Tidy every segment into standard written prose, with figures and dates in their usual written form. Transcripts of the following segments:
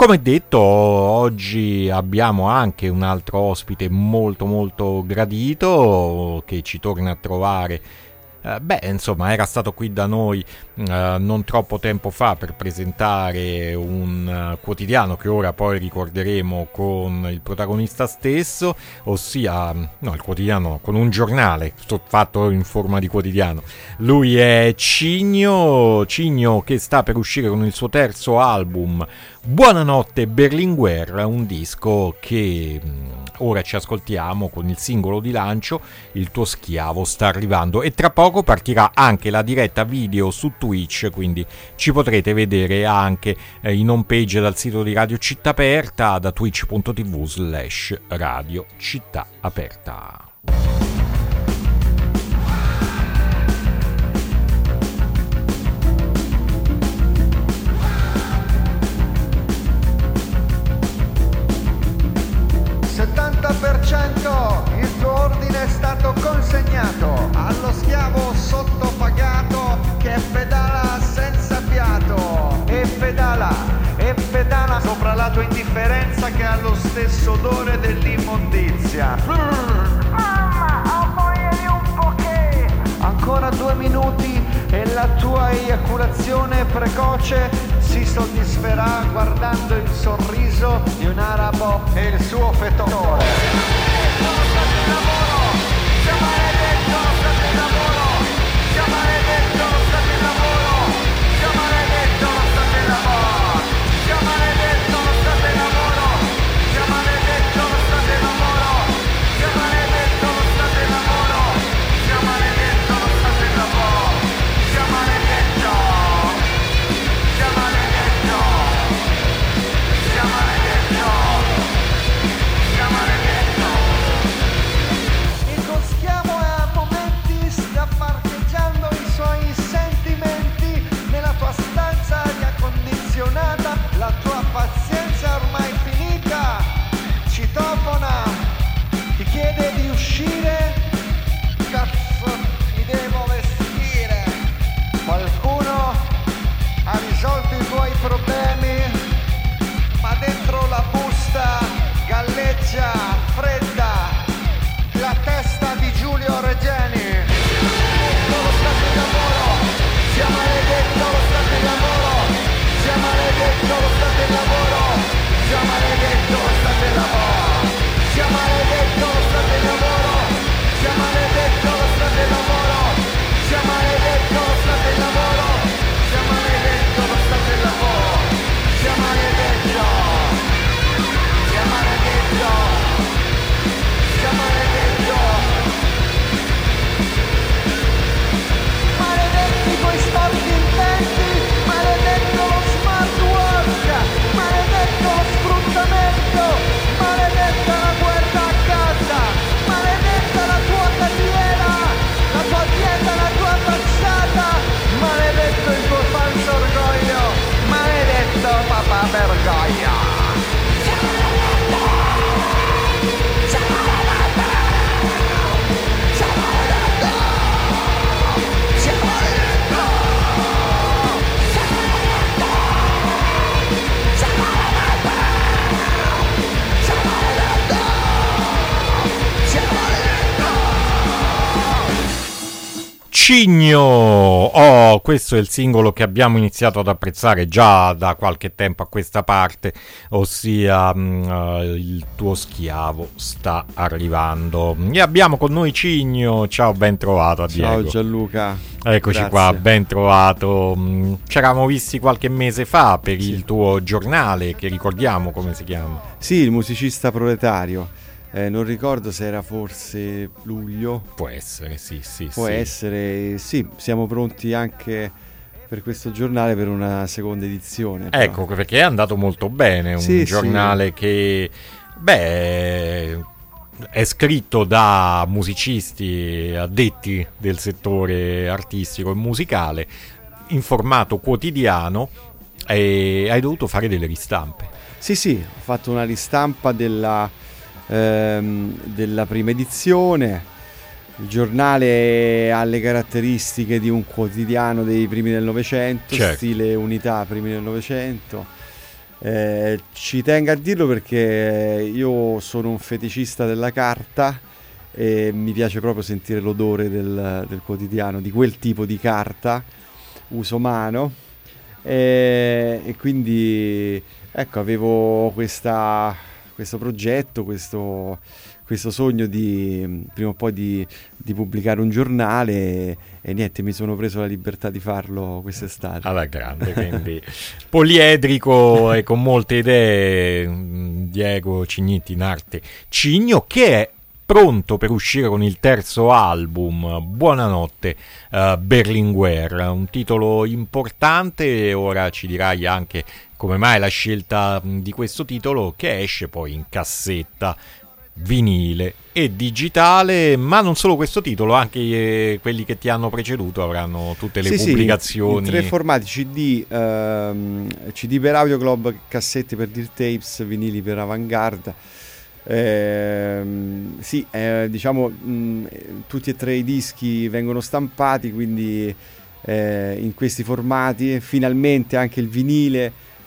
Come detto, oggi abbiamo anche un altro ospite molto molto gradito che ci torna a trovare. Insomma, era stato qui da noi non troppo tempo fa per presentare un quotidiano che ora poi ricorderemo con il protagonista stesso, ossia, no, il quotidiano, con un giornale fatto in forma di quotidiano. Lui è Cigno che sta per uscire con il suo terzo album, Buonanotte Berlinguer, un disco che ora ci ascoltiamo con il singolo di lancio, Il tuo schiavo sta arrivando, e tra poco partirà anche la diretta video su Twitch, quindi ci potrete vedere anche in home page dal sito di Radio Città Aperta, da twitch.tv/Radio Città Aperta. Il tuo ordine è stato consegnato allo schiavo sottopagato che pedala senza fiato e pedala sopra la tua indifferenza che ha lo stesso odore dell'immondizia. Mamma, ho voglia di un poké. Ancora 2 minuti e la tua eiaculazione precoce si soddisferà guardando il sorriso di un arabo e il suo fetore. La tua pazienza ormai finita, citofona, ti chiede di uscire, cazzo mi devo vestire. Qualcuno ha risolto i tuoi problemi, ma dentro la busta galleggia fredda la testa di Giulio Regeni. Lo stato di lavoro, sia maledetto lo stato di lavoro. Sia maledetto lo stato di lavoro, sia maledetto lo stato di lavoro, sia maledetto lo stato di lavoro, sia maledetto lo stato di lavoro, sia maledetto lo stato di lavoro, sia maledetto lo stato di lavoro, sia maledetto, sia maledetto, sia maledetto. Maledetti quei sporchi intenti, maledetto lo smart work, maledetto lo sfruttamento, maledetta la guerra a casa, maledetta la tua carriera, la tua dieta, la tua passata, maledetto il tuo falso orgoglio, maledetto papà vergogna. Cigno, questo è il singolo che abbiamo iniziato ad apprezzare già da qualche tempo a questa parte, ossia Il tuo schiavo sta arrivando. E abbiamo con noi Cigno. Ciao, ben trovato a Diego. Ciao Gianluca. Eccoci. Grazie. Qua, ben trovato. Ci eravamo visti qualche mese fa per il tuo giornale, che ricordiamo come si chiama. Sì, Il musicista proletario. Non ricordo se era forse luglio. Può essere, sì. Può essere, sì. Siamo pronti anche per questo giornale per una seconda edizione. Però. Ecco, perché è andato molto bene. Un giornale che, è scritto da musicisti addetti del settore artistico e musicale, in formato quotidiano, e hai dovuto fare delle ristampe. Sì, ho fatto una ristampa della prima edizione. Il giornale ha le caratteristiche di un quotidiano dei primi del Novecento, certo. Stile Unità, primi del Novecento. Ci tengo a dirlo perché io sono un feticista della carta e mi piace proprio sentire l'odore del quotidiano, di quel tipo di carta, uso mano, e quindi ecco, avevo questo progetto, questo sogno di prima o poi di pubblicare un giornale e niente, mi sono preso la libertà di farlo quest'estate. Alla grande, quindi poliedrico e con molte idee, Diego Cignetti in arte Cigno, che è pronto per uscire con il terzo album, Buonanotte Berlinguer, un titolo importante. Ora ci dirai anche come mai la scelta di questo titolo, che esce poi in cassetta, vinile e digitale, ma non solo questo titolo, anche quelli che ti hanno preceduto avranno tutte le pubblicazioni. In 3 formati: CD, CD per Audioclub, cassette per Dear Tapes, vinili per Avantgarde. Diciamo tutti e 3 i dischi vengono stampati, quindi in questi formati, finalmente anche il vinile,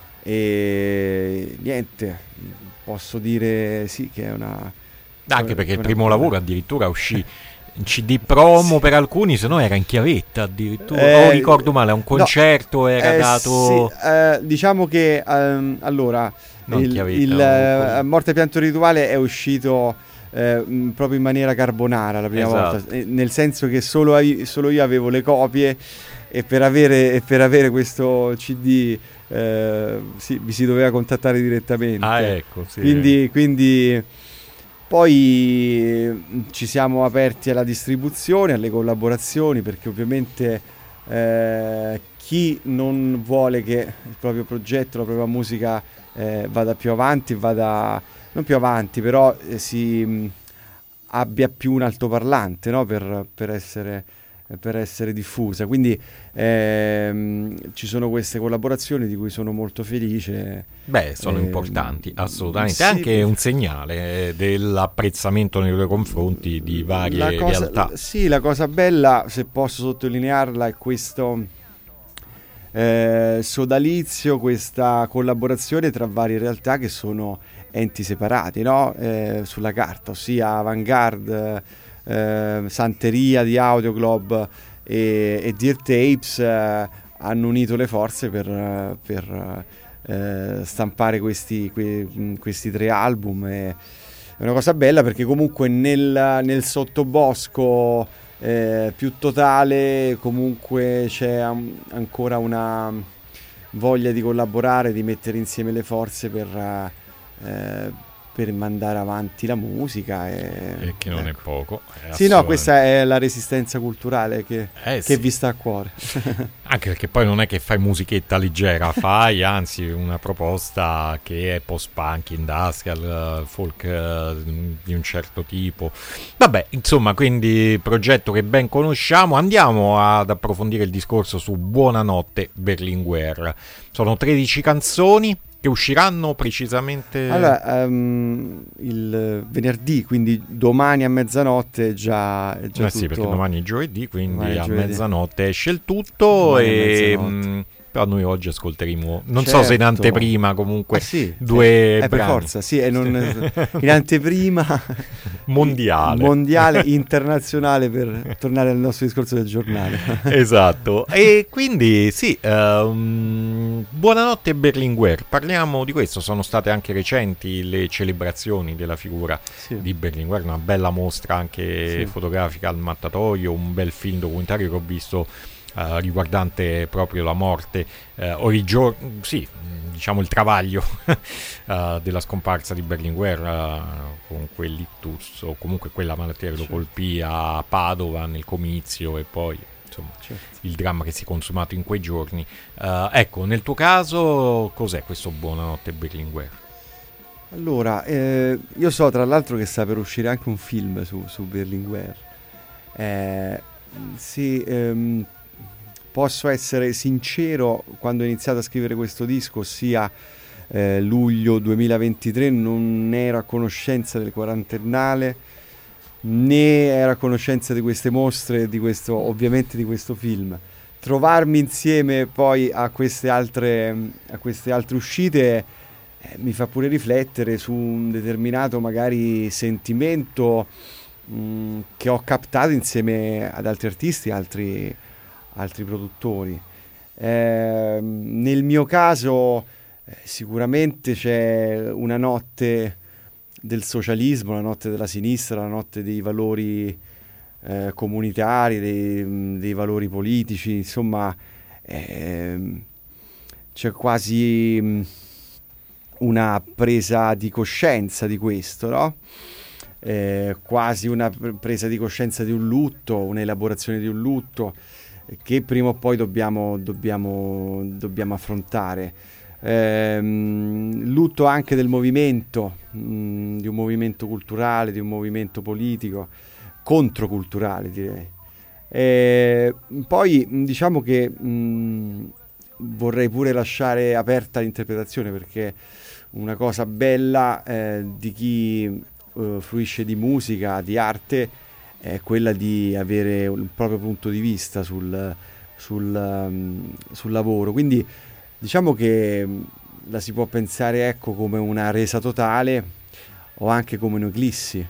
e niente, posso dire sì che è anche perché il primo lavoro addirittura uscì in CD promo per alcuni, se no era in chiavetta addirittura, ricordo male, a un concerto era dato... diciamo che allora il Morte Pianto Rituale è uscito proprio in maniera carbonara la prima volta, nel senso che solo io avevo le copie, e per avere questo CD vi si doveva contattare direttamente. Ecco, sì. Quindi poi ci siamo aperti alla distribuzione, alle collaborazioni, perché ovviamente chi non vuole che il proprio progetto, la propria musica vada più avanti, non più avanti, però abbia più un altoparlante, no? per essere diffusa. Quindi ci sono queste collaborazioni di cui sono molto felice. Sono importanti, assolutamente. Sì, anche un segnale dell'apprezzamento nei tuoi confronti di varie realtà. Sì, la cosa bella, se posso sottolinearla, è questo sodalizio, questa collaborazione tra varie realtà che sono enti separati, no? Sulla carta, ossia Avantgarde, Santeria di Audioclub e Dear Tapes hanno unito le forze per stampare questi 3 album. È una cosa bella, perché comunque nel sottobosco più totale comunque c'è ancora una voglia di collaborare, di mettere insieme le forze per mandare avanti la musica, e che non è poco. Sì, no, questa è la resistenza culturale che vi sta a cuore. Anche perché poi non è che fai musichetta leggera, fai anzi una proposta che è post-punk, industrial, folk di un certo tipo. Vabbè, insomma, quindi progetto che ben conosciamo. Andiamo ad approfondire il discorso su Buonanotte Berlinguer. Sono 13 canzoni che usciranno precisamente... Allora, il venerdì, quindi domani a mezzanotte è già tutto... Sì, perché domani è giovedì, quindi mezzanotte esce il tutto, e però noi oggi ascolteremo, so se in anteprima comunque, due brani. Per forza, sì, in anteprima mondiale, internazionale, per tornare al nostro discorso del giornale. Esatto, e quindi sì, Buonanotte Berlinguer, parliamo di questo. Sono state anche recenti le celebrazioni della figura di Berlinguer, una bella mostra anche fotografica al Mattatoio, un bel film documentario che ho visto riguardante proprio la morte diciamo il travaglio della scomparsa di Berlinguer con quell'ictus, o comunque quella malattia che lo colpì a Padova nel comizio, e poi insomma il dramma che si è consumato in quei giorni. Ecco, nel tuo caso cos'è questo Buonanotte Berlinguer? Allora, io so tra l'altro che sta per uscire anche un film su Berlinguer. Posso essere sincero, quando ho iniziato a scrivere questo disco, ossia luglio 2023, non ero a conoscenza del quarantennale, né ero a conoscenza di queste mostre, ovviamente di questo film. Trovarmi insieme poi a queste altre uscite mi fa pure riflettere su un determinato magari sentimento che ho captato insieme ad altri artisti, altri produttori. Nel mio caso sicuramente c'è una notte del socialismo, la notte della sinistra, la notte dei valori comunitari, dei valori politici, insomma c'è quasi una presa di coscienza di questo, no? Quasi una presa di coscienza di un lutto, un'elaborazione di un lutto che prima o poi dobbiamo affrontare. Lutto anche del movimento, di un movimento culturale, di un movimento politico, controculturale direi. Poi diciamo che vorrei pure lasciare aperta l'interpretazione, perché una cosa bella di chi fruisce di musica, di arte, è quella di avere un proprio punto di vista sul lavoro. Quindi diciamo che la si può pensare, ecco, come una resa totale o anche come un'eclissi.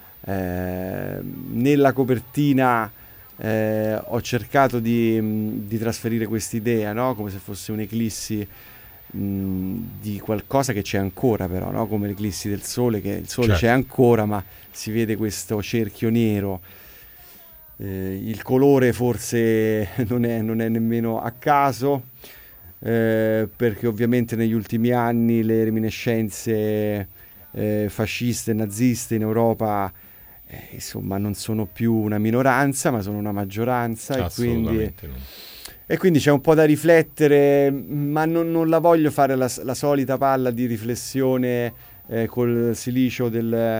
Nella copertina ho cercato di trasferire quest'idea, no? Come se fosse un'eclissi di qualcosa che c'è ancora, però, no? Come l'eclissi del sole, che il sole c'è ancora, ma si vede questo cerchio nero. Il colore forse non è nemmeno a caso, perché ovviamente negli ultimi anni le reminiscenze fasciste e naziste in Europa insomma non sono più una minoranza, ma sono una maggioranza, e quindi c'è un po' da riflettere, ma non la voglio fare la solita palla di riflessione col silicio della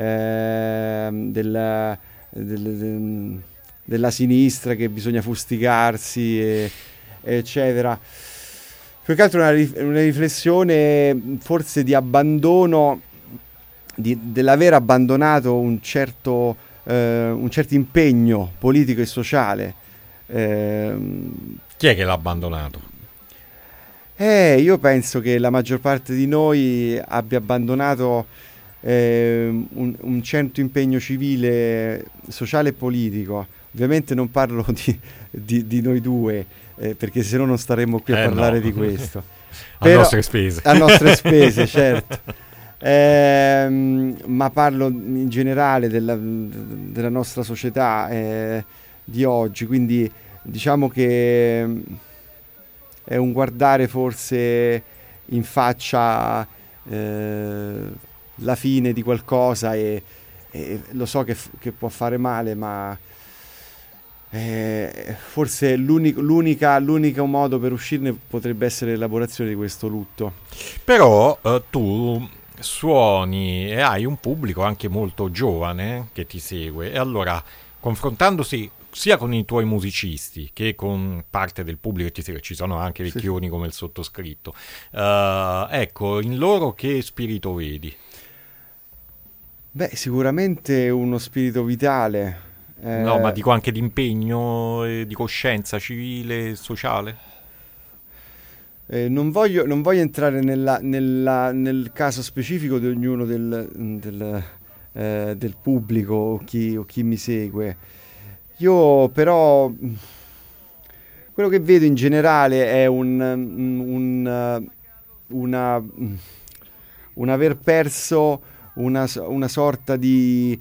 sinistra, che bisogna fustigarsi eccetera. Più che altro una riflessione forse di abbandono, dell'aver abbandonato un certo impegno politico e sociale. Chi è che l'ha abbandonato? Io penso che la maggior parte di noi abbia abbandonato un certo impegno civile, sociale e politico. Ovviamente non parlo di noi due, perché se no non staremmo qui a parlare di questo. A nostre spese. A nostre spese, certo. Ma parlo in generale della nostra società di oggi, quindi diciamo che è un guardare forse in faccia la fine di qualcosa, e lo so che può fare male, ma forse l'unico modo per uscirne potrebbe essere l'elaborazione di questo lutto. Però tu suoni e hai un pubblico anche molto giovane che ti segue, e allora, confrontandosi sia con i tuoi musicisti che con parte del pubblico che ti segue, ci sono anche vecchioni come il sottoscritto, ecco, in loro che spirito vedi? Beh, sicuramente uno spirito vitale. No, ma dico anche di impegno, di coscienza civile e sociale. Non voglio entrare nel caso specifico di ognuno del pubblico o chi mi segue. Io però quello che vedo in generale è un aver perso una sorta di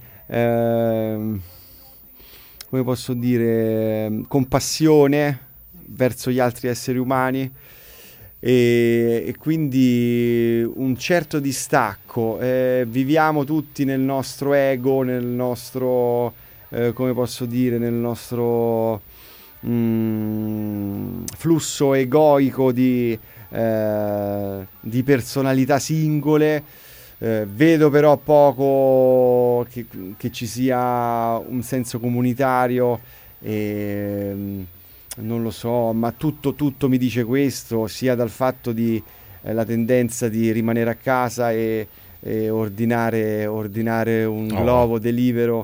come posso dire, compassione verso gli altri esseri umani, e quindi un certo distacco. Viviamo tutti nel nostro ego, nel nostro come posso dire, nel nostro flusso egoico di personalità singole. Vedo però poco che ci sia un senso comunitario, non lo so, ma tutto mi dice questo, sia dal fatto di la tendenza di rimanere a casa e ordinare un globo Deliveroo,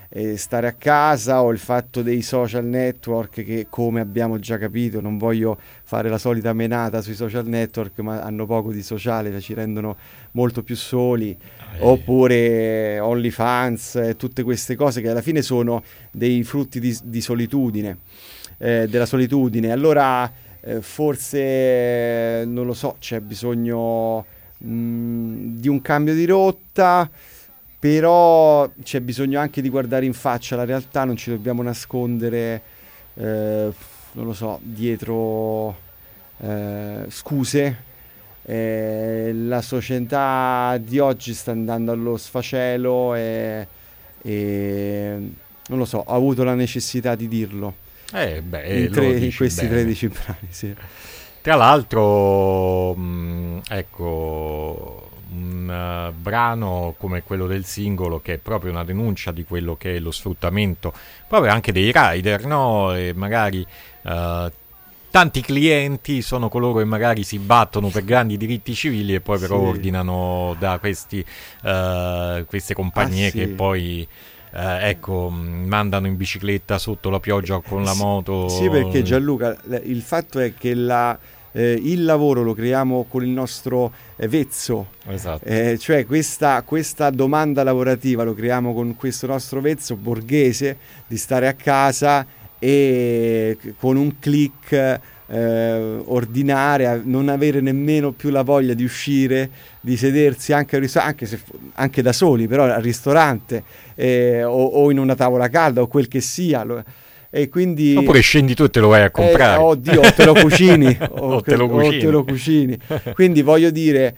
stare a casa, o il fatto dei social network che, come abbiamo già capito, non voglio fare la solita menata sui social network, ma hanno poco di sociale, ci rendono molto più soli, oppure OnlyFans, tutte queste cose che alla fine sono dei frutti di solitudine, della solitudine. Allora forse, non lo so, c'è bisogno di un cambio di rotta, però c'è bisogno anche di guardare in faccia la realtà, non ci dobbiamo nascondere, non lo so, dietro scuse. La società di oggi sta andando allo sfacelo e non lo so, ho avuto la necessità di dirlo in questi 13 brani, sì. Tra l'altro, ecco, un brano come quello del singolo, che è proprio una denuncia di quello che è lo sfruttamento proprio anche dei rider, no? E magari tanti clienti sono coloro che magari si battono per grandi diritti civili e poi però ordinano da queste compagnie che poi ecco, mandano in bicicletta sotto la pioggia con la moto. Sì, perché Gianluca, il fatto è che il lavoro lo creiamo con il nostro vezzo, esatto. Cioè questa domanda lavorativa lo creiamo con questo nostro vezzo borghese di stare a casa e con un click ordinare, non avere nemmeno più la voglia di uscire, di sedersi anche da soli, però al ristorante o in una tavola calda o quel che sia. E quindi, oppure scendi tu e te lo vai a comprare, oddio, te lo cucini o te lo cucini. Quindi voglio dire,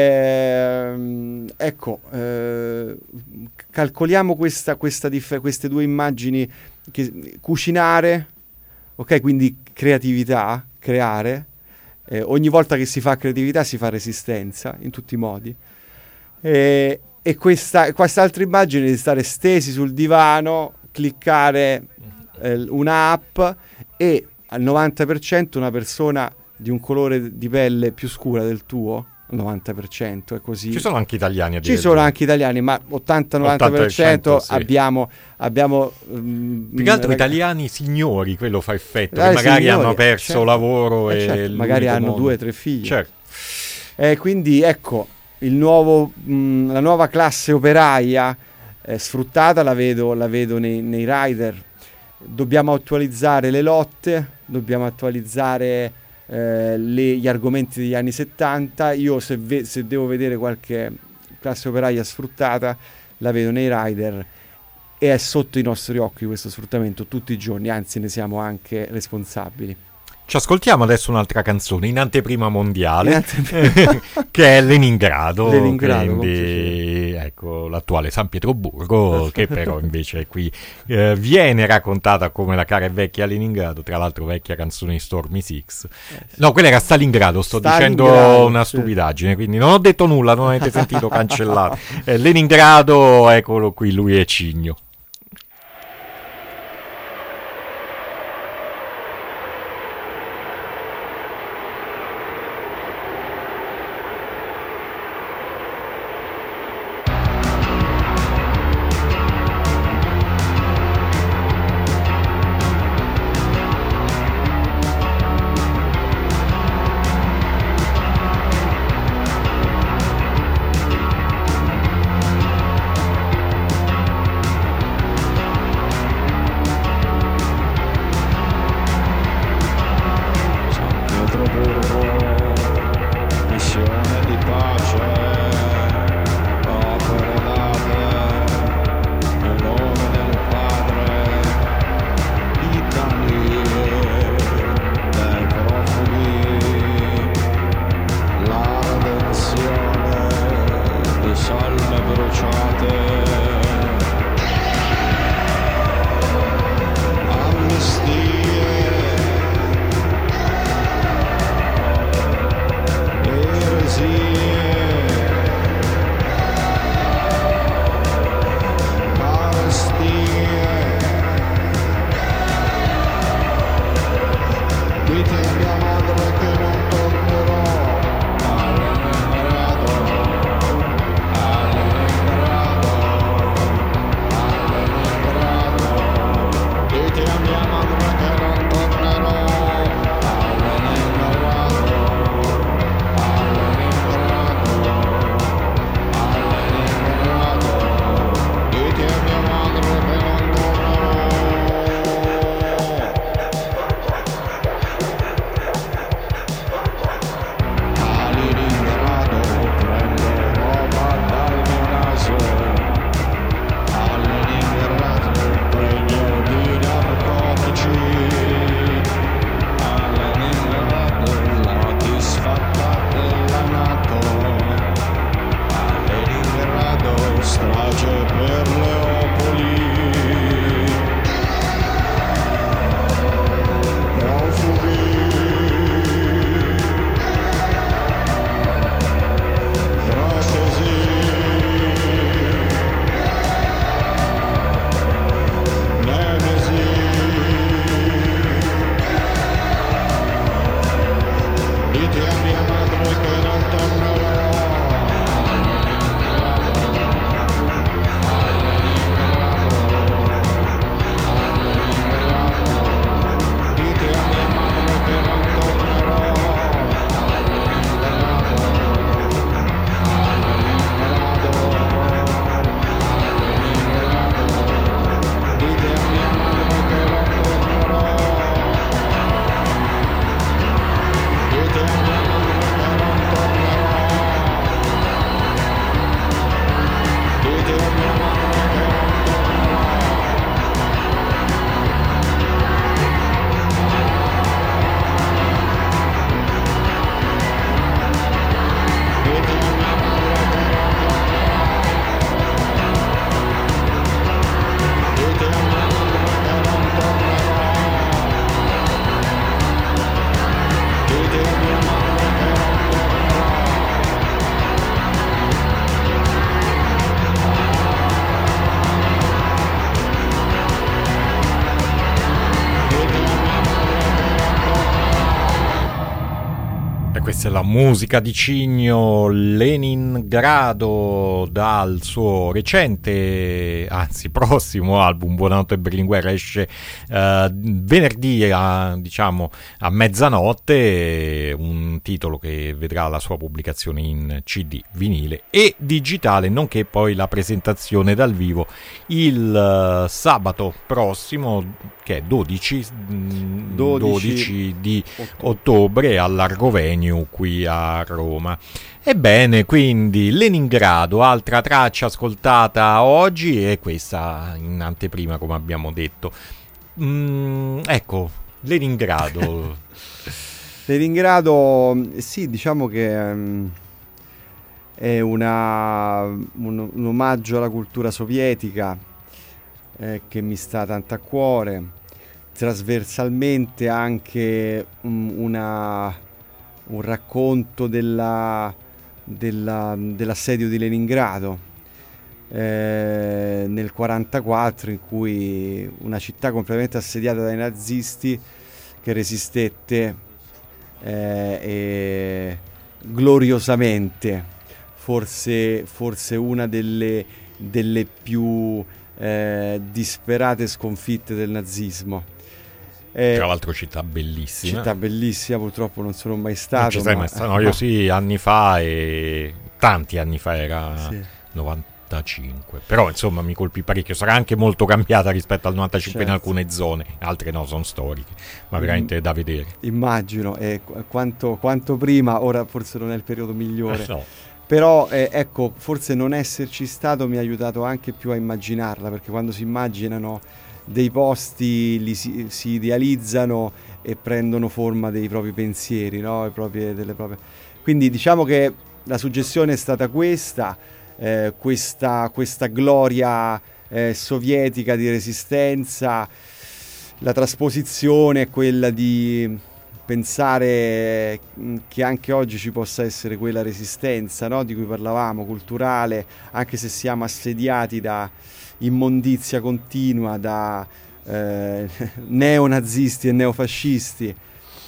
ecco, calcoliamo queste due immagini, cucinare, ok, quindi creatività, creare, ogni volta che si fa creatività si fa resistenza in tutti i modi, e quest'altra immagine di stare stesi sul divano, cliccare un'app e al 90% una persona di un colore di pelle più scura del tuo, al 90% è così. Ci sono anche italiani, ma 80-90% sì. abbiamo più che altro italiani signori, quello fa effetto, che magari signori, hanno perso lavoro e magari hanno 2 o 3 figli, certo. Quindi ecco, la nuova classe operaia sfruttata la vedo nei rider. Dobbiamo attualizzare le lotte, dobbiamo attualizzare gli argomenti degli anni 70. Io se devo vedere qualche classe operaia sfruttata, la vedo nei rider, e è sotto i nostri occhi questo sfruttamento tutti i giorni, anzi ne siamo anche responsabili. Ci ascoltiamo adesso un'altra canzone in anteprima mondiale che è Leningrado, quindi ecco l'attuale San Pietroburgo, che però invece qui viene raccontata come la cara e vecchia Leningrado, tra l'altro vecchia canzone di Stormy Six. No, quella era Stalingrado, dicendo una stupidaggine, quindi non ho detto nulla, non avete sentito, cancellato. Leningrado, eccolo qui, lui è Cigno. Questa è la musica di Cigno, Leningrado, dal suo recente, anzi prossimo album Buonanotte Berlinguer, esce venerdì a mezzanotte, un titolo che vedrà la sua pubblicazione in CD, vinile e digitale, nonché poi la presentazione dal vivo il sabato prossimo, che è 12 di ottobre all'Argovenio qui a Roma. Ebbene, quindi Leningrado, altra traccia ascoltata oggi, e questa in anteprima, come abbiamo detto. Ecco, Leningrado. Leningrado, sì, diciamo che è un omaggio alla cultura sovietica che mi sta tanto a cuore, trasversalmente anche un racconto dell'assedio di Leningrado nel 1944, in cui una città completamente assediata dai nazisti che resistette gloriosamente, forse una delle più disperate sconfitte del nazismo. Tra l'altro città bellissima, purtroppo non sono mai stato. Non ci sei mai stato? No, io sì, anni fa, tanti anni fa, era Sì. 95, però insomma mi colpì parecchio. Sarà anche molto cambiata rispetto al 95 in Certo. alcune zone, altre no, sono storiche, ma veramente da vedere. Immagino, quanto prima, ora forse non è il periodo migliore. No. Però ecco, forse non esserci stato mi ha aiutato anche più a immaginarla, perché quando si immaginano dei posti li si idealizzano e prendono forma dei propri pensieri, no? Delle proprie... Quindi diciamo che la suggestione è stata questa gloria sovietica di resistenza. La trasposizione è quella di pensare che anche oggi ci possa essere quella resistenza, no? Di cui parlavamo, culturale, anche se siamo assediati da immondizia continua, da neonazisti e neofascisti.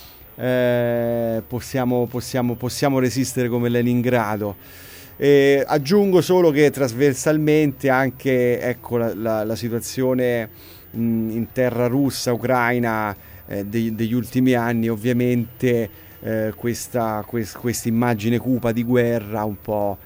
Possiamo resistere come Leningrado. Aggiungo solo che trasversalmente anche, ecco, la situazione in terra russa, ucraina, degli ultimi anni, ovviamente questa immagine cupa di guerra un po'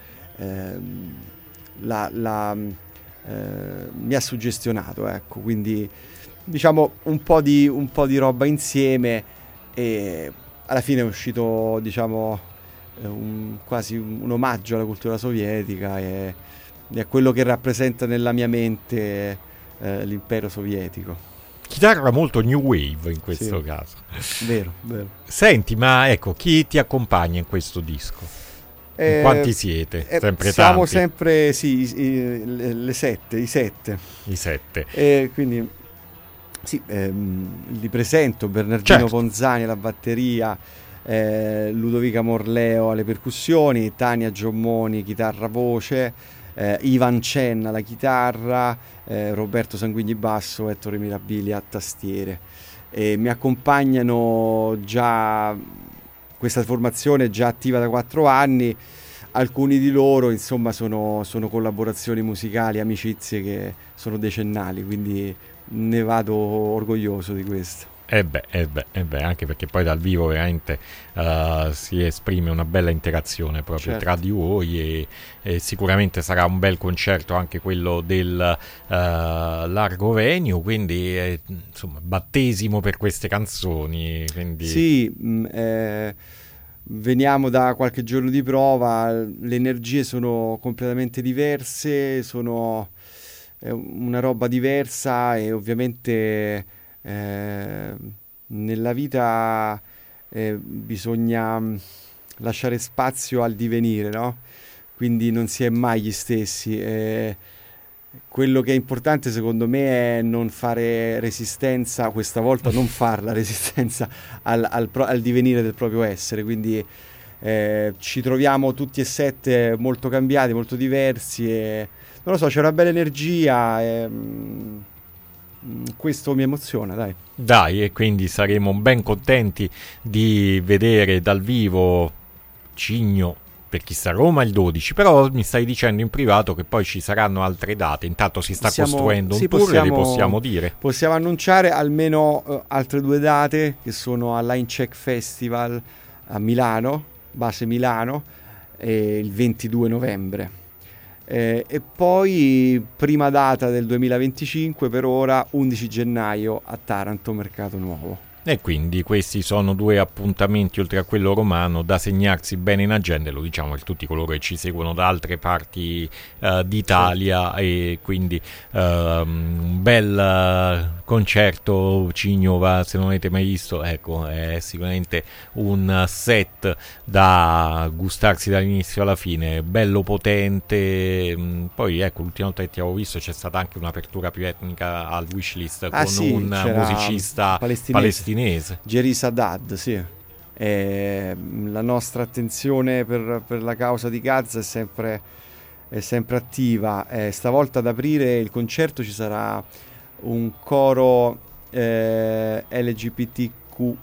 mi ha suggestionato, ecco. Quindi diciamo un po' di roba insieme, e alla fine è uscito, diciamo, quasi un omaggio alla cultura sovietica e a quello che rappresenta nella mia mente l'impero sovietico. Chitarra molto new wave in questo Sì. caso. Vero. Senti, ma ecco, chi ti accompagna in questo disco? In quanti siete? Sempre siamo tanti? sempre i sette. I 7. Quindi sì, li presento: Bernardino Certo. Ponzani alla batteria, Ludovica Morleo alle percussioni, Tania Giommoni chitarra voce, Ivan Cenna alla chitarra, Roberto Sanguigni basso, Ettore Mirabili a tastiere. E mi accompagnano già, questa formazione è già attiva da 4 anni. Alcuni di loro, insomma, sono collaborazioni musicali, amicizie che sono decennali, quindi ne vado orgoglioso di questo. Anche perché poi dal vivo veramente si esprime una bella interazione proprio Certo. tra di voi, e sicuramente sarà un bel concerto anche quello del Largo Venue, quindi insomma battesimo per queste canzoni, quindi... Sì, veniamo da qualche giorno di prova, le energie sono completamente diverse, sono una roba diversa, e ovviamente nella vita bisogna lasciare spazio al divenire, no? Quindi non si è mai gli stessi. Quello che è importante secondo me è non fare resistenza, questa volta non farla resistenza al divenire del proprio essere, quindi ci troviamo tutti e 7 molto cambiati, molto diversi, e non lo so, c'è una bella energia, e questo mi emoziona, dai. E quindi saremo ben contenti di vedere dal vivo Cigno per chi sta a Roma il 12, però mi stai dicendo in privato che poi ci saranno altre date, intanto si sta costruendo un tour, le possiamo dire. Possiamo annunciare almeno altre 2 date che sono a Line Check Festival a Milano, base Milano, il 22 novembre. E poi prima data del 2025 per ora 11 gennaio a Taranto, Mercato Nuovo. E quindi questi sono 2 appuntamenti oltre a quello romano da segnarsi bene in agenda, lo diciamo per tutti coloro che ci seguono da altre parti d'Italia, e quindi un bel concerto Cigno, se non avete mai visto, ecco, è sicuramente un set da gustarsi dall'inizio alla fine, bello potente. Poi ecco, l'ultima volta che ti avevo visto c'è stata anche un'apertura più etnica al Wishlist con un musicista palestinese. Jerry Saddad, sì. La nostra attenzione per la causa di Gaza è sempre attiva. Stavolta ad aprire il concerto ci sarà un coro LGBTQ+,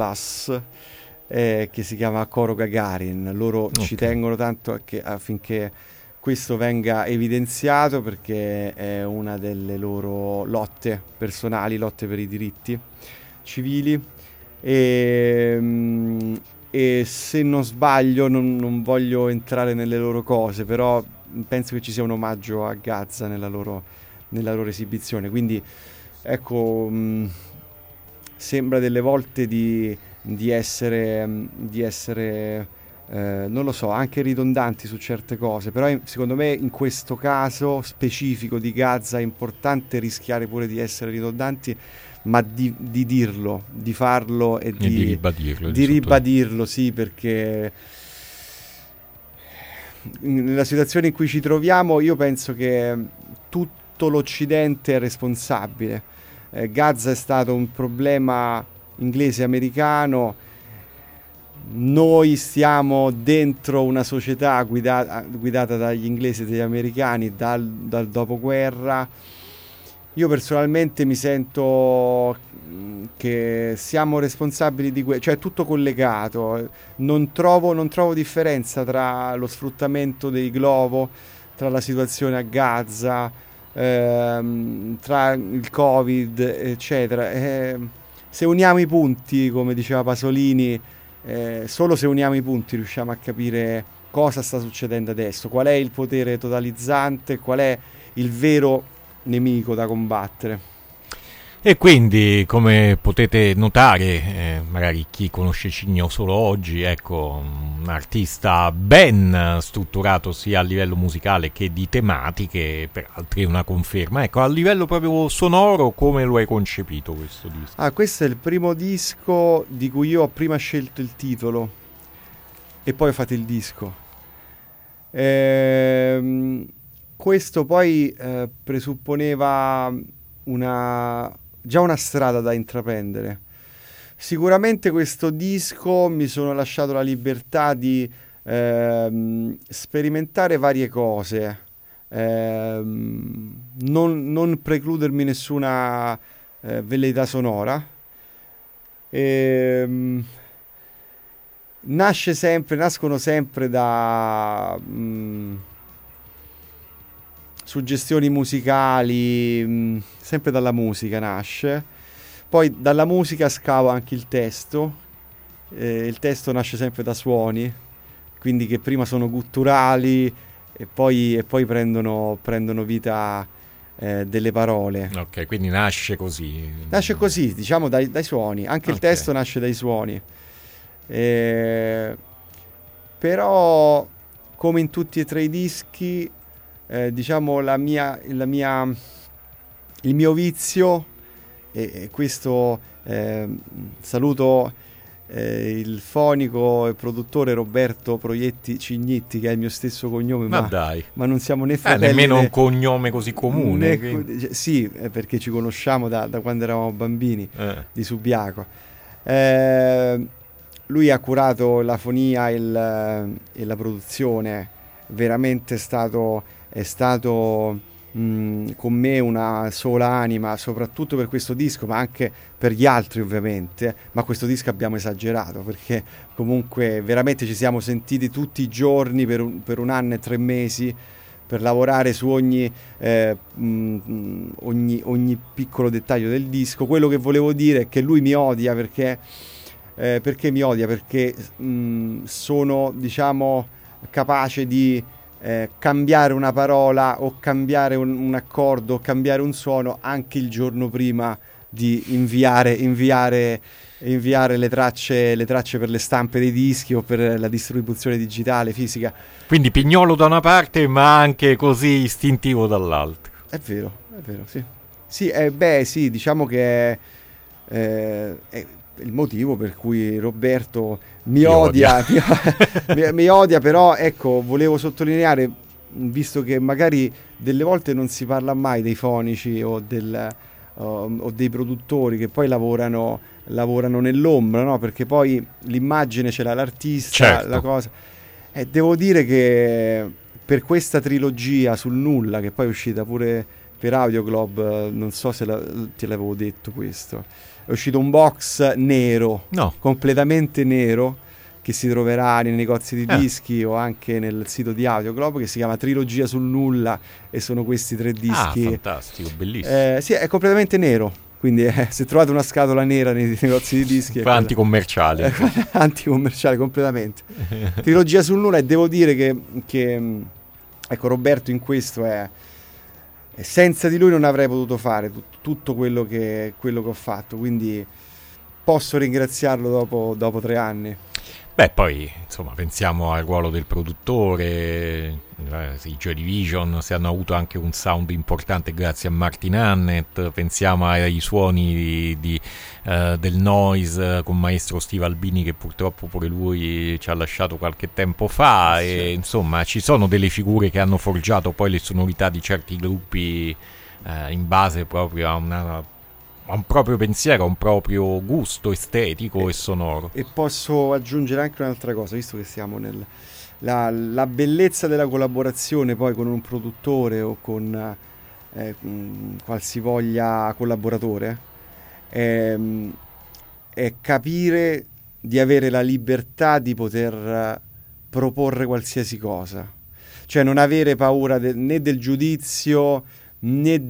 che si chiama Coro Gagarin. Loro ci tengono tanto affinché questo venga evidenziato, perché è una delle loro lotte personali, lotte per i diritti civili, e se non sbaglio, non voglio entrare nelle loro cose, però penso che ci sia un omaggio a Gaza nella loro esibizione, quindi ecco, sembra delle volte di essere non lo so, anche ridondanti su certe cose, però secondo me in questo caso specifico di Gaza è importante rischiare pure di essere ridondanti, ma di dirlo, di farlo e di ribadirlo, sì, perché nella situazione in cui ci troviamo io penso che tutto l'Occidente è responsabile. Gaza è stato un problema inglese-americano, noi stiamo dentro una società guidata dagli inglesi e dagli americani dal dopoguerra. Io personalmente mi sento che siamo responsabili di cioè è tutto collegato. Non trovo differenza tra lo sfruttamento dei globo, tra la situazione a Gaza, tra il Covid, eccetera. Se uniamo i punti, come diceva Pasolini, solo se uniamo i punti riusciamo a capire cosa sta succedendo adesso, qual è il potere totalizzante, qual è il vero nemico da combattere. E quindi, come potete notare, magari chi conosce Cigno solo oggi, ecco, un artista ben strutturato sia a livello musicale che di tematiche, per altri una conferma. Ecco, a livello proprio sonoro, come lo hai concepito questo disco? Questo è il primo disco di cui io ho prima scelto il titolo e poi ho fatto il disco. Questo poi presupponeva già una strada da intraprendere. Sicuramente questo disco mi sono lasciato la libertà di sperimentare varie cose, non precludermi nessuna velleità sonora. Nascono sempre da suggestioni musicali, sempre dalla musica nasce, poi dalla musica scavo anche il testo, il testo nasce sempre da suoni, quindi che prima sono gutturali e poi prendono vita delle parole. Ok, quindi nasce così, diciamo dai suoni, anche il testo nasce dai suoni, però come in tutti e tre i dischi, diciamo il mio vizio, e questo saluto il fonico e produttore Roberto Proietti Cignitti, che è il mio stesso cognome, ma non siamo né fratelli nemmeno un cognome così comune, sì, perché ci conosciamo da quando eravamo bambini, di Subiaco. Lui ha curato la fonia e la produzione, veramente è stato con me una sola anima, soprattutto per questo disco, ma anche per gli altri ovviamente, ma questo disco abbiamo esagerato, perché comunque veramente ci siamo sentiti tutti i giorni per un anno e 3 mesi, per lavorare su ogni piccolo dettaglio del disco. Quello che volevo dire è che lui mi odia perché mi odia? Perché sono, diciamo, capace di cambiare una parola o cambiare un accordo o cambiare un suono anche il giorno prima di inviare le tracce per le stampe dei dischi o per la distribuzione digitale, fisica. Quindi pignolo da una parte, ma anche così istintivo dall'altra. È vero, sì. Sì, sì, diciamo che è il motivo per cui Roberto mi odia. mi odia, però ecco, volevo sottolineare, visto che magari delle volte non si parla mai dei fonici o dei produttori che poi lavorano nell'ombra, no? Perché poi l'immagine ce l'ha l'artista, certo. La cosa. Devo dire che per questa trilogia sul nulla, che poi è uscita pure per Audioglob, non so se te l'avevo detto questo, è uscito un box nero, completamente nero, che si troverà nei negozi di dischi o anche nel sito di Audioglob, che si chiama Trilogia sul nulla, e sono questi 3 dischi. Fantastico, bellissimo. Sì, è completamente nero, quindi se trovate una scatola nera nei negozi di dischi... anticommerciale. Anticommerciale, completamente. Trilogia sul nulla, e devo dire che ecco, Roberto in questo è... Senza di lui non avrei potuto fare tutto quello che ho fatto, quindi posso ringraziarlo dopo 3 anni. Beh, poi insomma pensiamo al ruolo del produttore, i Joy Division si hanno avuto anche un sound importante grazie a Martin Hannett, pensiamo ai suoni del noise con maestro Steve Albini, che purtroppo pure lui ci ha lasciato qualche tempo fa, e insomma ci sono delle figure che hanno forgiato poi le sonorità di certi gruppi in base proprio a un proprio pensiero, a un proprio gusto estetico e sonoro. E posso aggiungere anche un'altra cosa, visto che siamo la bellezza della collaborazione poi con un produttore o con qualsivoglia collaboratore, è capire di avere la libertà di poter proporre qualsiasi cosa, cioè non avere paura né del giudizio né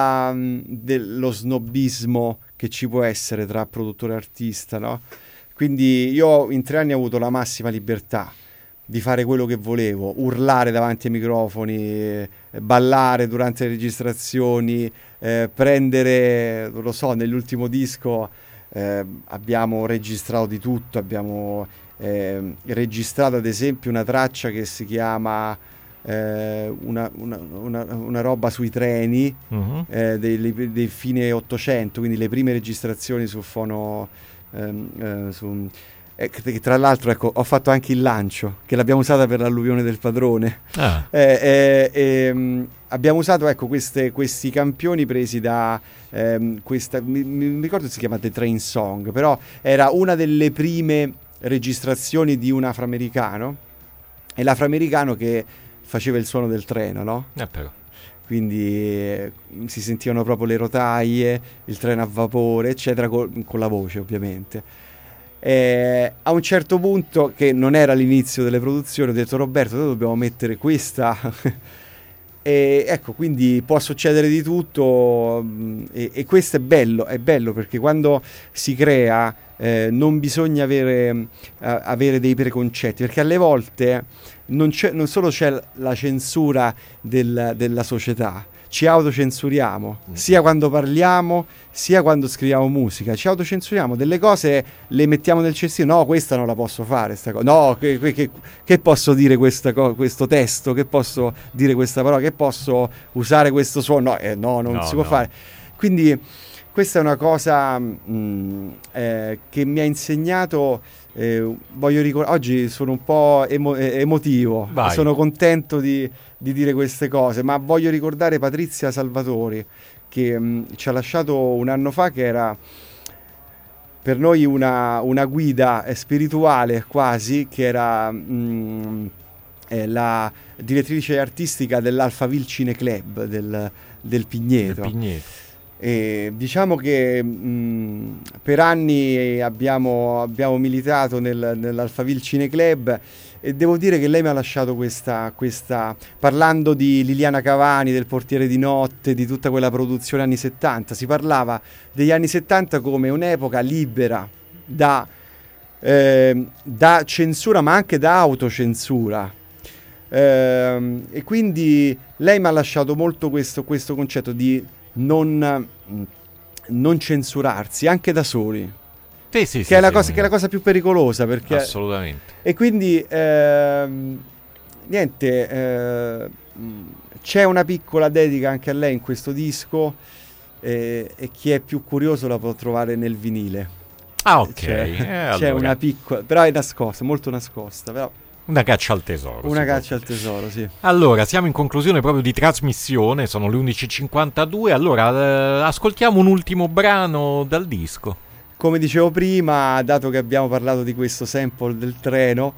dello snobismo che ci può essere tra produttore e artista, no? Quindi io in 3 anni ho avuto la massima libertà di fare quello che volevo, urlare davanti ai microfoni, ballare durante le registrazioni, prendere, non lo so, nell'ultimo disco abbiamo registrato di tutto, abbiamo registrato ad esempio una traccia che si chiama una roba sui treni, dei fine 800, quindi le prime registrazioni su fono che tra l'altro, ecco, ho fatto anche il lancio, che l'abbiamo usata per l'alluvione del Padrone. Abbiamo usato, ecco, questi campioni presi da questa, mi ricordo si chiama The Train Song, però era una delle prime registrazioni di un afroamericano, e l'afroamericano che faceva il suono del treno, no? Però. Quindi si sentivano proprio le rotaie, il treno a vapore, eccetera, con la voce ovviamente. A un certo punto, che non era l'inizio delle produzioni, ho detto: Roberto, noi dobbiamo mettere questa. E ecco, quindi può succedere di tutto, e questo è bello perché quando si crea non bisogna avere dei preconcetti, perché alle volte non solo c'è la censura della società, ci autocensuriamo, sia quando parliamo sia quando scriviamo musica, ci autocensuriamo, delle cose le mettiamo nel cestino: no, questa non la posso fare, sta cosa, no, che posso dire questo testo, che posso dire questa parola, che posso usare questo suono, no, non si può fare. Quindi questa è una cosa che mi ha insegnato, voglio ricordare, oggi sono un po' emotivo. Vai. Sono contento di dire queste cose, ma voglio ricordare Patrizia Salvatori, che ci ha lasciato un anno fa, che era per noi una guida spirituale quasi, che era la direttrice artistica dell'Alphaville Cine Club del Pigneto. E diciamo che per anni abbiamo militato nell'Alphaville Cine Club, e devo dire che lei mi ha lasciato questa parlando di Liliana Cavani, del Portiere di notte, di tutta quella produzione anni 70. Si parlava degli anni 70 come un'epoca libera da censura, ma anche da autocensura. E quindi lei mi ha lasciato molto questo concetto di non censurarsi anche da soli, che è la cosa più pericolosa, perché assolutamente. E quindi c'è una piccola dedica anche a lei in questo disco, e chi è più curioso la può trovare nel vinile. Ok, c'è allora. una piccola, però è nascosta, molto nascosta, però una caccia al tesoro. Una caccia al tesoro, sì. Allora, siamo in conclusione proprio di trasmissione, sono le 11:52, allora ascoltiamo un ultimo brano dal disco. Come dicevo prima, dato che abbiamo parlato di questo sample del treno,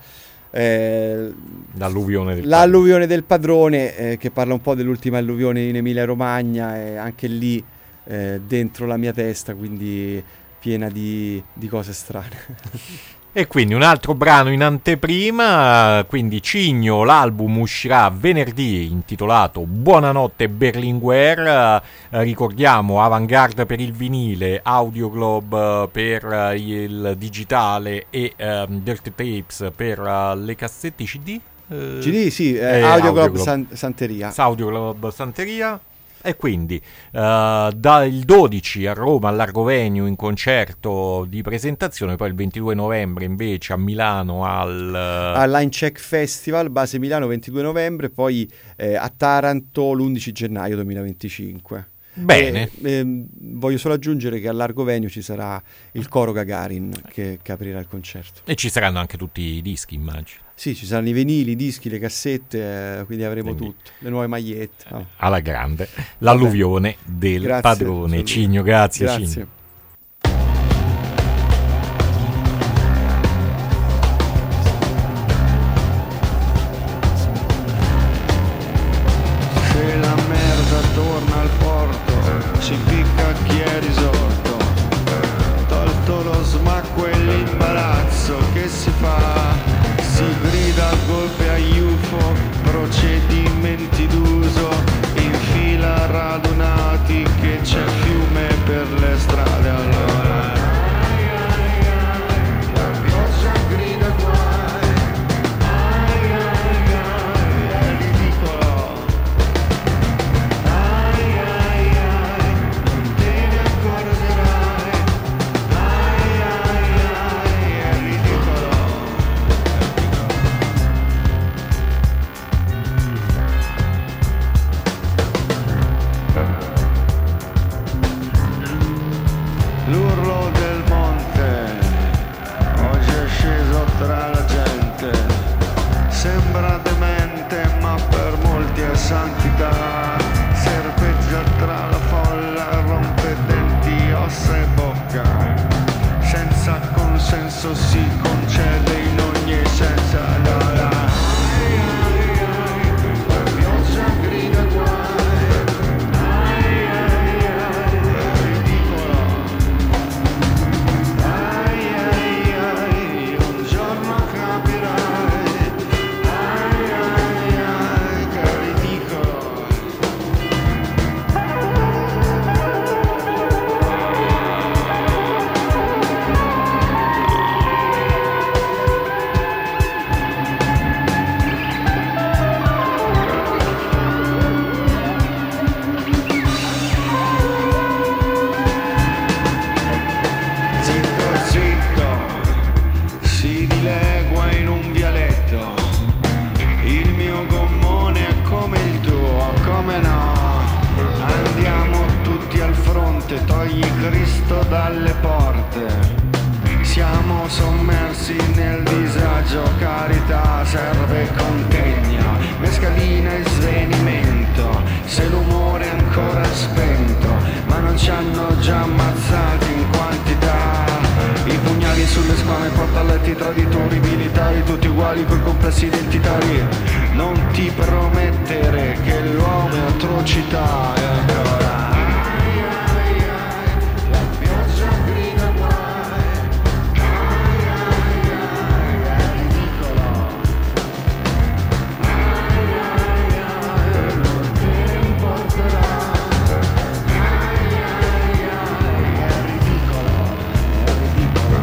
l'alluvione del padrone, che parla un po' dell'ultima alluvione in Emilia Romagna, è anche lì dentro la mia testa, quindi piena di cose strane. E quindi un altro brano in anteprima, quindi Cigno, l'album uscirà venerdì, intitolato Buonanotte Berlinguer, ricordiamo Avantgarde per il vinile, Audio Globe per il digitale e Dirty Tapes per le cassette CD? CD, sì, Audio Globe Santeria. Audio Globe Santeria. E quindi dal 12 a Roma al Largo Venue in concerto di presentazione, poi il 22 novembre invece a Milano al Line Check Festival, base Milano 22 novembre, poi a Taranto l'11 gennaio 2025. Bene. Voglio solo aggiungere che al Largo Venue ci sarà il coro Gagarin che aprirà il concerto. E ci saranno anche tutti i dischi, immagino. Sì, ci saranno i vinili, i dischi, le cassette, quindi avremo tutto, le nuove magliette. Alla grande, l'alluvione del padrone. Cigno, grazie. Cigno. Se la merda torna al porto, si picca chi è risorto, tolto lo smacco e l'imbarazzo che si fa. Si grida a golpe a UFO, procedimenti d'uso, in fila radunati che c'è fiume per le strade. Allora la pioggia grida guai, è ridicolo, non te ne accorgerai, è ridicolo. L'urlo del monte, oggi è sceso tra la gente, sembra demente ma per molti è santità, serpeggia tra la folla, rompe denti, ossa e bocca, senza consenso si concede in ogni essenza. La pioggia grida guai, è ridicolo. Un giorno capirai, che è ridicolo. Si dilegua in un vialetto, il mio gommone è come il tuo, come no? Andiamo tutti al fronte, togli Cristo dalle porte, siamo sommersi nel disagio, carità serve contegno, mescalina e svenimento, se l'umore è ancora spento, ma non ci hanno già ammazzati in quantità. I pugnali sulle squame, portaletti, traditori, militari, tutti uguali coi complessi identitari. non ti promettere che l'uomo è atrocità e ancora. La pioggia grida guai, è ridicolo. Non ti importerà. È ridicolo, è ridicolo.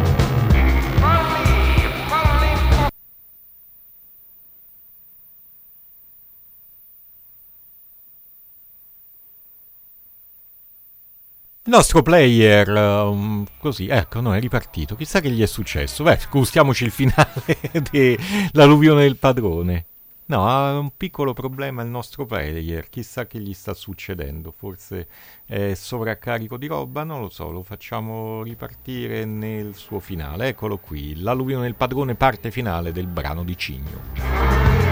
Il nostro player, così, ecco, no, è ripartito. Chissà che gli è successo. Beh, gustiamoci il finale dell'alluvione del padrone. No, ha un piccolo problema il nostro player. Chissà che gli sta succedendo. Forse è sovraccarico di roba, non lo so. Lo facciamo ripartire nel suo finale. Eccolo qui, l'alluvione del padrone, parte finale del brano di Cigno.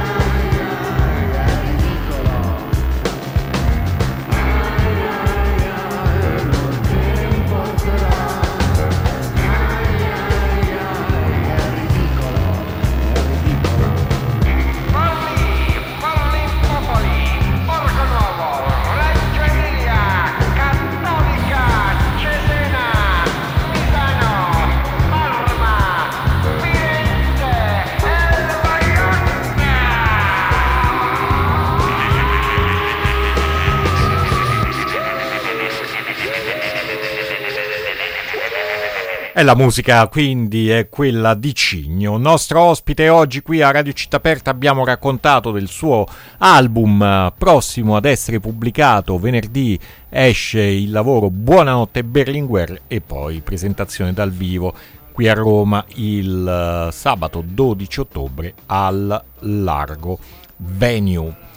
E la musica quindi è quella di Cigno. Nostro ospite oggi qui a Radio Città Aperta, abbiamo raccontato del suo album prossimo ad essere pubblicato. Venerdì esce il lavoro Buonanotte Berlinguer e poi presentazione dal vivo qui a Roma il sabato 12 ottobre al Largo Venue.